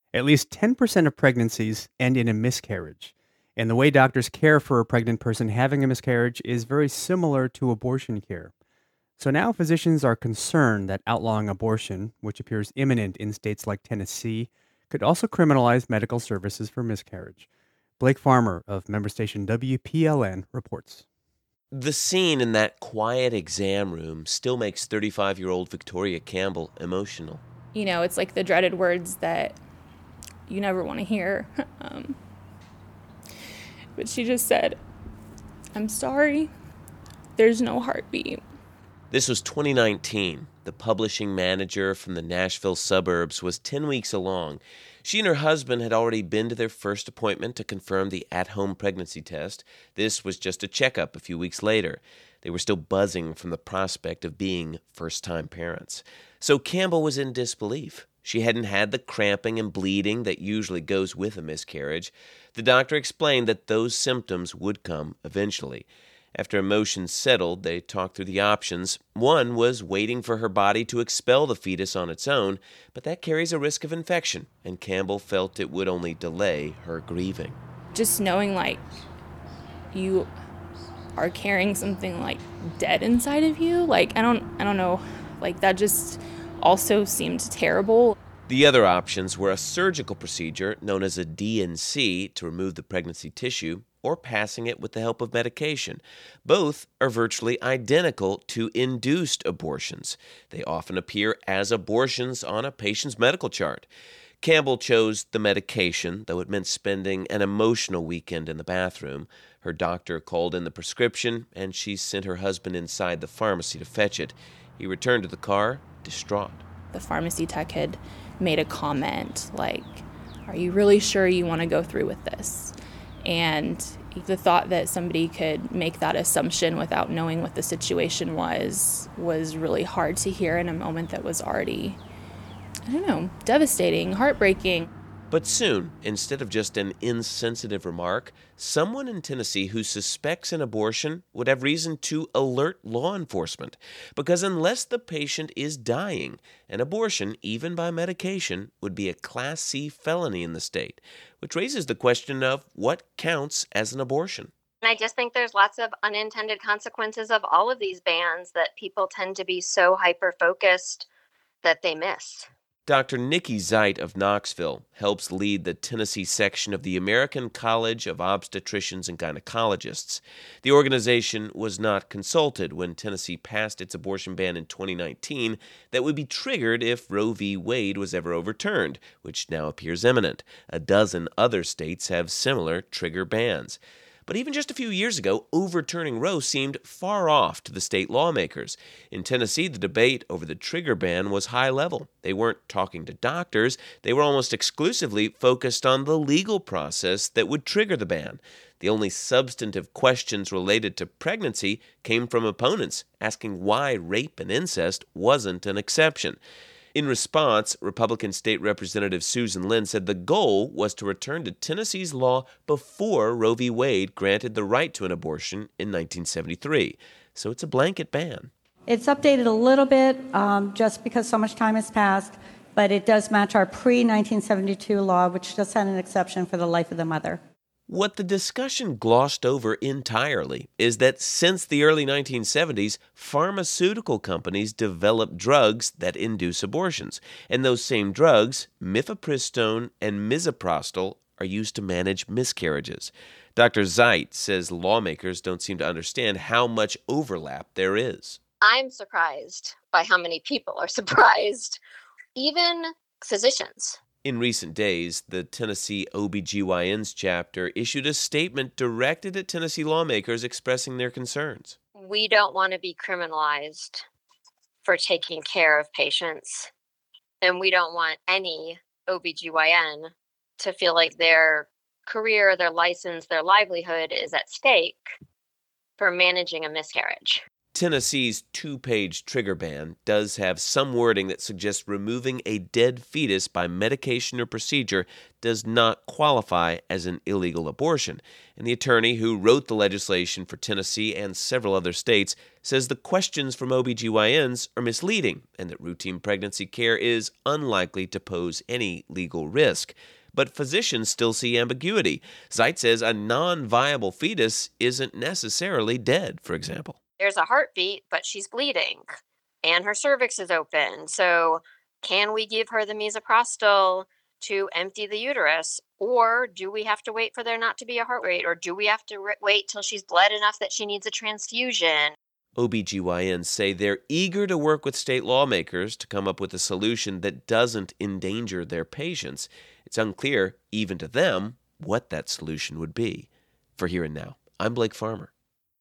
At least 10% of pregnancies end in a miscarriage. And the way doctors care for a pregnant person having a miscarriage is very similar to abortion care. So now physicians are concerned that outlawing abortion, which appears imminent in states like Tennessee, could also criminalize medical services for miscarriage. Blake Farmer of member station WPLN reports. The scene in that quiet exam room still makes 35-year-old Victoria Campbell emotional. It's like the dreaded words that you never want to hear. But she just said, "I'm sorry, there's no heartbeat." This was 2019. The publishing manager from the Nashville suburbs was 10 weeks along. She and her husband had already been to their first appointment to confirm the at-home pregnancy test. This was just a checkup a few weeks later. They were still buzzing from the prospect of being first-time parents. So Campbell was in disbelief. She hadn't had the cramping and bleeding that usually goes with a miscarriage. The doctor explained that those symptoms would come eventually. After emotions settled, they talked through the options. One was waiting for her body to expel the fetus on its own, but that carries a risk of infection, and Campbell felt it would only delay her grieving. Just knowing, you are carrying something, dead inside of you, I don't know, that just also seemed terrible. The other options were a surgical procedure known as a D&C to remove the pregnancy tissue, or passing it with the help of medication. Both are virtually identical to induced abortions. They often appear as abortions on a patient's medical chart. Campbell chose the medication, though it meant spending an emotional weekend in the bathroom. Her doctor called in the prescription, and she sent her husband inside the pharmacy to fetch it. He returned to the car, distraught. The pharmacy tech had made a comment like, "Are you really sure you want to go through with this?" And the thought that somebody could make that assumption without knowing what the situation was really hard to hear in a moment that was already, devastating, heartbreaking. But soon, instead of just an insensitive remark, someone in Tennessee who suspects an abortion would have reason to alert law enforcement. Because unless the patient is dying, an abortion, even by medication, would be a Class C felony in the state, which raises the question of what counts as an abortion. And I just think there's lots of unintended consequences of all of these bans that people tend to be so hyper-focused that they miss. Dr. Nikki Zeit of Knoxville helps lead the Tennessee section of the American College of Obstetricians and Gynecologists. The organization was not consulted when Tennessee passed its abortion ban in 2019 that would be triggered if Roe v. Wade was ever overturned, which now appears imminent. A dozen other states have similar trigger bans. But even just a few years ago, overturning Roe seemed far off to the state lawmakers. In Tennessee, the debate over the trigger ban was high level. They weren't talking to doctors. They were almost exclusively focused on the legal process that would trigger the ban. The only substantive questions related to pregnancy came from opponents, asking why rape and incest wasn't an exception. In response, Republican State Representative Susan Lynn said the goal was to return to Tennessee's law before Roe v. Wade granted the right to an abortion in 1973. So it's a blanket ban. It's updated a little bit just because so much time has passed, but it does match our pre-1972 law, which just had an exception for the life of the mother. What the discussion glossed over entirely is that since the early 1970s, pharmaceutical companies developed drugs that induce abortions. And those same drugs, mifepristone and misoprostol, are used to manage miscarriages. Dr. Zeit says lawmakers don't seem to understand how much overlap there is. I'm surprised by how many people are surprised, even physicians. In recent days, the Tennessee OBGYN's chapter issued a statement directed at Tennessee lawmakers expressing their concerns. We don't want to be criminalized for taking care of patients, and we don't want any OBGYN to feel like their career, their license, their livelihood is at stake for managing a miscarriage. Tennessee's 2-page trigger ban does have some wording that suggests removing a dead fetus by medication or procedure does not qualify as an illegal abortion. And the attorney who wrote the legislation for Tennessee and several other states says the questions from OBGYNs are misleading and that routine pregnancy care is unlikely to pose any legal risk. But physicians still see ambiguity. Zeit says a non-viable fetus isn't necessarily dead, for example. There's a heartbeat, but she's bleeding and her cervix is open. So can we give her the misoprostol to empty the uterus? Or do we have to wait for there not to be a heart rate? Or do we have to wait till she's bled enough that she needs a transfusion? OBGYNs say they're eager to work with state lawmakers to come up with a solution that doesn't endanger their patients. It's unclear, even to them, what that solution would be. For Here and Now, I'm Blake Farmer.